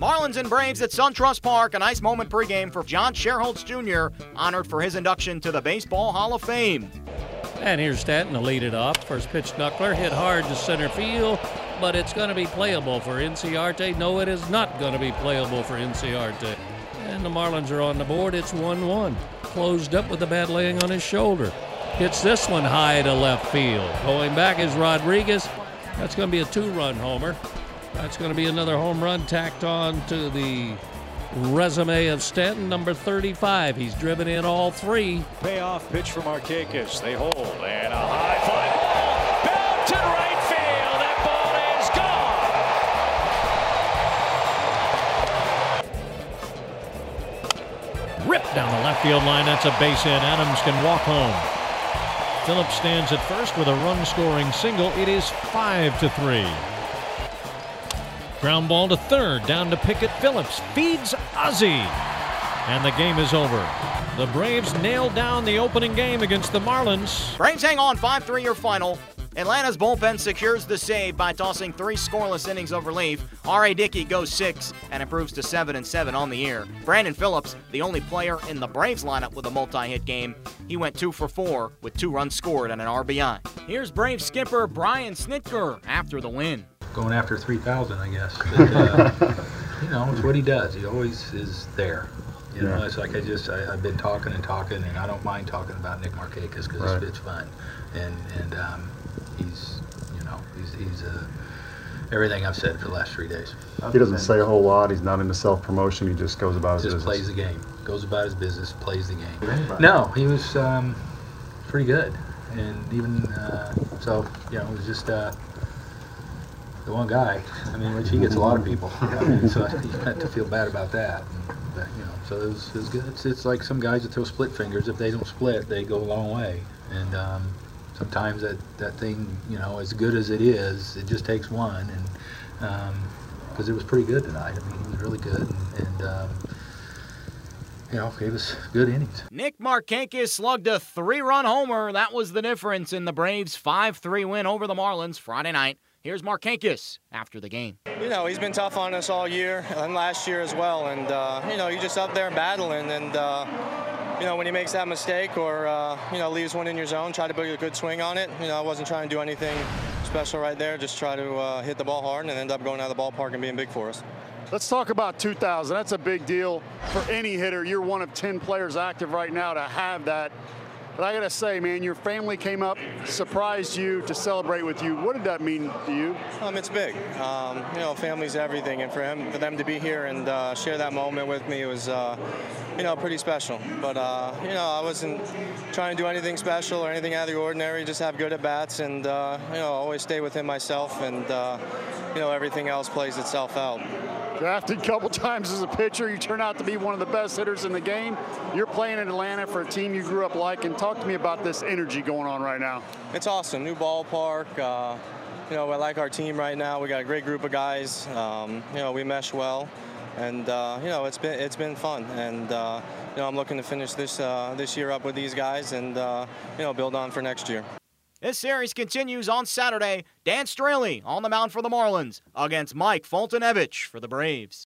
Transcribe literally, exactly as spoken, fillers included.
Marlins and Braves at SunTrust Park. A nice moment pregame for John Sherholtz Junior, honored for his induction to the Baseball Hall of Fame. And here's Stanton to lead it off. First pitch knuckler, hit hard to center field, but it's going to be playable for Inciarte. No, it is not going to be playable for Inciarte. And the Marlins are on the board. It's one one. Closed up with the bat laying on his shoulder. Hits this one high to left field. Going back is Rodriguez. That's going to be a two-run homer. That's going to be another home run tacked on to the resume of Stanton, number thirty-five. He's driven in all three. Payoff pitch for Markakis. They hold, and a high fly ball. Bell to right field. That ball is gone. Ripped down the left field line. That's a base hit. Adams can walk home. Phillips stands at first with a run-scoring single. It is five to three. Ground ball to third, down to Pickett. Phillips feeds Ozzie, and the game is over. The Braves nailed down the opening game against the Marlins. Braves hang on, five three your final. Atlanta's bullpen secures the save by tossing three scoreless innings of relief. R A. Dickey goes six and improves to seven and seven on the year. Brandon Phillips, the only player in the Braves lineup with a multi-hit game, he went two for four with two runs scored and an R B I. Here's Braves skipper Brian Snitker after the win. Going after three thousand, I guess. But, uh, you know, it's what he does. He always is there. You know, yeah. It's like I just, I, I've been talking and talking, and I don't mind talking about Nick Markakis because right. it's, it's fun. And, and um, he's, you know, he's, he's uh, everything I've said for the last three days. He doesn't say a whole lot. He's not into self-promotion. He just goes about his just business. Just plays the game. Goes about his business, plays the game. No, he was um, pretty good. And even, uh, so, you know, it was just, uh, the one guy, I mean, which he gets a lot of people, you know, I mean, so you have to feel bad about that. And, but, you know, so it was, it was good. It's, it's like some guys that throw split fingers. If they don't split, they go a long way. And um, sometimes that, that thing, you know, as good as it is, it just takes one. And because um, it was pretty good tonight. I mean, he was really good. And, and um, you know, gave us good innings. Nick Markakis slugged a three-run homer. That was the difference in the Braves' five three win over the Marlins Friday night. Here's Markakis after the game. You know, he's been tough on us all year and last year as well. And, uh, you know, he's just up there battling. And, uh, you know, when he makes that mistake or, uh, you know, leaves one in your zone, try to build a good swing on it. You know, I wasn't trying to do anything special right there. Just try to uh, hit the ball hard and end up going out of the ballpark and being big for us. Let's talk about two thousand. That's a big deal for any hitter. You're one of ten players active right now to have that. But I got to say, man, your family came up, surprised you to celebrate with you. What did that mean to you? Um, it's big. Um, you know, family's everything. And for him, for them to be here and uh, share that moment with me was, uh, you know, pretty special. But, uh, you know, I wasn't trying to do anything special or anything out of the ordinary, just have good at-bats and, uh, you know, always stay within myself. And, uh, you know, everything else plays itself out. Drafted a couple times as a pitcher, you turn out to be one of the best hitters in the game. You're playing in Atlanta for a team you grew up liking. Talk to me about this energy going on right now. It's awesome. New ballpark. Uh, you know, I like our team right now. We got a great group of guys. Um, you know, we mesh well, and uh, you know, it's been it's been fun. And uh, you know, I'm looking to finish this uh, this year up with these guys, and uh, you know, build on for next year. This series continues on Saturday. Dan Straley on the mound for the Marlins against Mike Foltynewicz for the Braves.